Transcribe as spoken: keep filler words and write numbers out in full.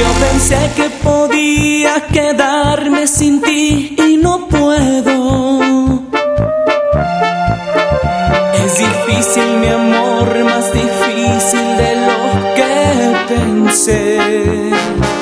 Yo pensé que podía quedarme sin ti y no puedo. Es difícil, mi amor, más difícil de lo que pensé.